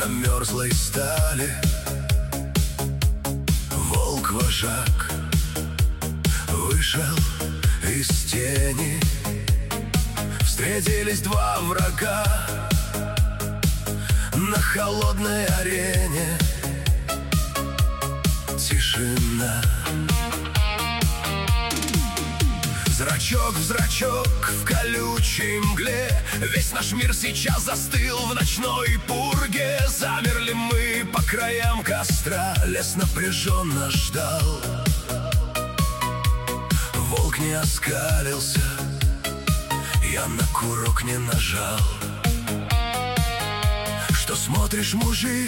на мерзлой стали. Волк-вожак вышел из тени. Встретились два врага на холодной арене. Тишина. Зрачок в зрачок в колючей мгле. Весь наш мир сейчас застыл в ночной пурге. Замерли мы по краям костра. Лес напряженно ждал. Волк не оскалился, я на курок не нажал. Что смотришь, мужик?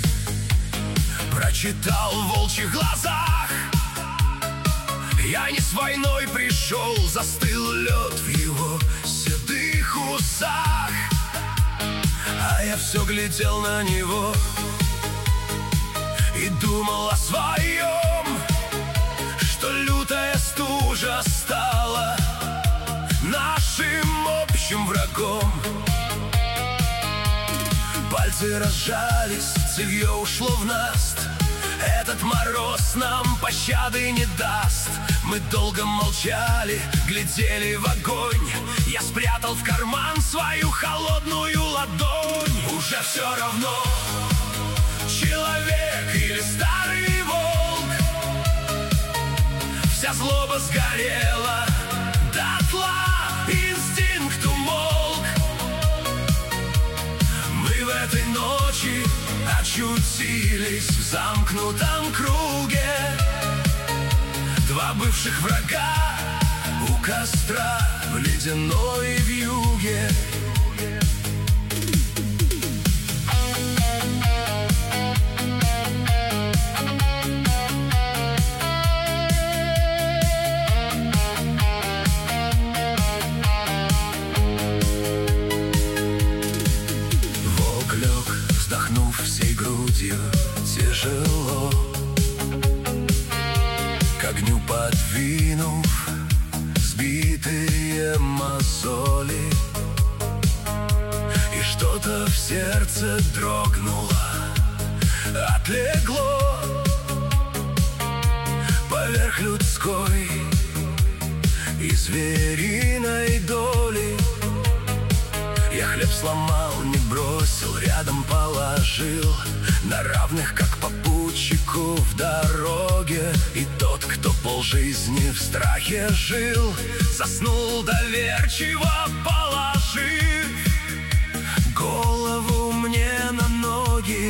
Прочитал в волчьих глазах. Я не с войной пришел, застыл лед в его седых усах. А я все глядел на него и думал о своем, что лютая стужа стала нашим общим врагом. Пальцы разжались, цевье ушло в наст. Этот мороз нам пощады не даст. Мы долго молчали, глядели в огонь. Я спрятал в карман свою холодную ладонь. Уже все равно, человек или старый волк. Вся злоба сгорела дотла, инстинкт умолк. Мы в этой ночи очутились в замкнутом круге. Два бывших врага у костра в ледяной вьюге. Волк лег, вздохнув всей грудью, тяжело, к огню подвинув сбитые мозоли. И что-то в сердце дрогнуло, отлегло поверх людской и звериной доли. Я хлеб сломал, не бросил, рядом положил, на равных, как попутчику в дороге. И тот, кто полжизни в страхе жил, заснул доверчиво, положив голову мне на ноги.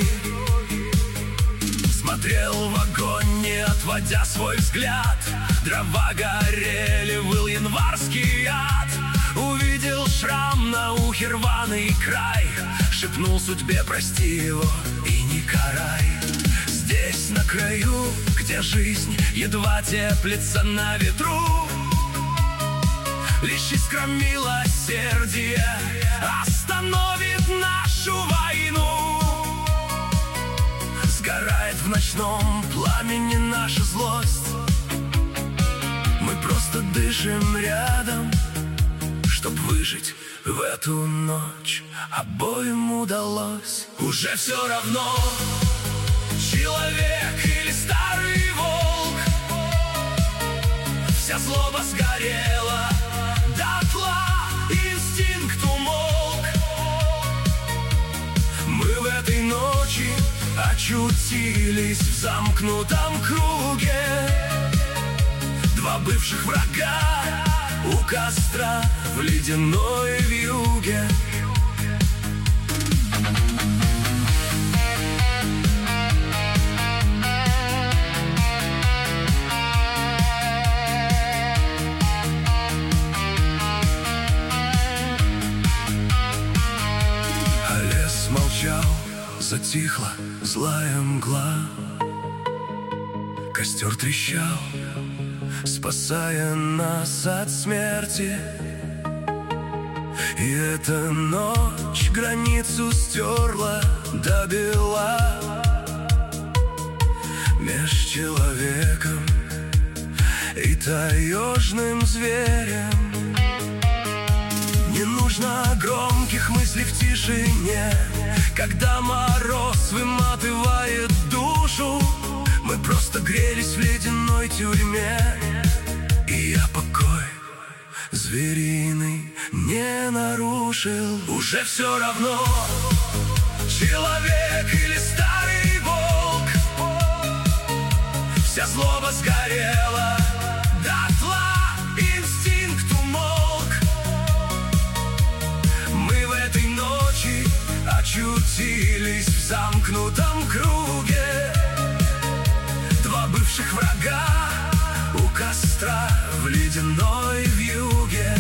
Смотрел в огонь, не отводя свой взгляд. Дрова горели, выл январский ад. Увидел шрам на ухе, рваный край. Шепнул судьбе: прости его и не карай. Здесь, на краю, где жизнь едва теплится на ветру, лишь искра милосердия остановит нашу войну. Сгорает в ночном пламени наша злость. Мы просто дышим рядом, чтоб выжить в эту ночь. Обоим удалось. Уже все равно, человек или старый волк. Вся злоба сгорела дотла, инстинкт умолк. Мы в этой ночи очутились в замкнутом круге. Два бывших врага у костра в ледяной вьюге. А лес молчал, затихла злая мгла. Костер трещал, спасая нас от смерти. И эта ночь границу стерла до бела меж человеком и таежным зверем. Не нужно громких мыслей мысли в тишине. Когда мороз выматывает душу, мы просто грелись в ледяной тюрьме. И я покой звериный не нарушил. Уже все равно, человек или старый волк, вся злоба сгорела дотла, инстинкт умолк. Мы в этой ночи очутились в замкнутом круге. Два бывших врага у костра в ледяной вьюге.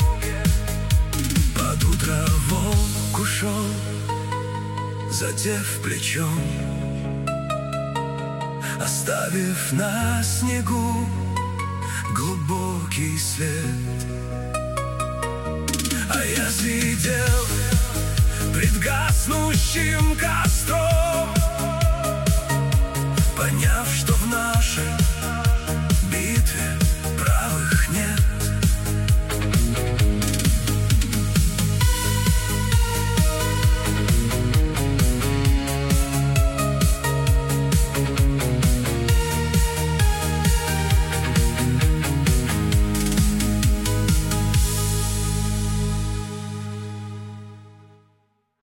Под утро волк ушел, задев плечом, оставив на снегу глубокий след. А я сидел пред гаснущим костром,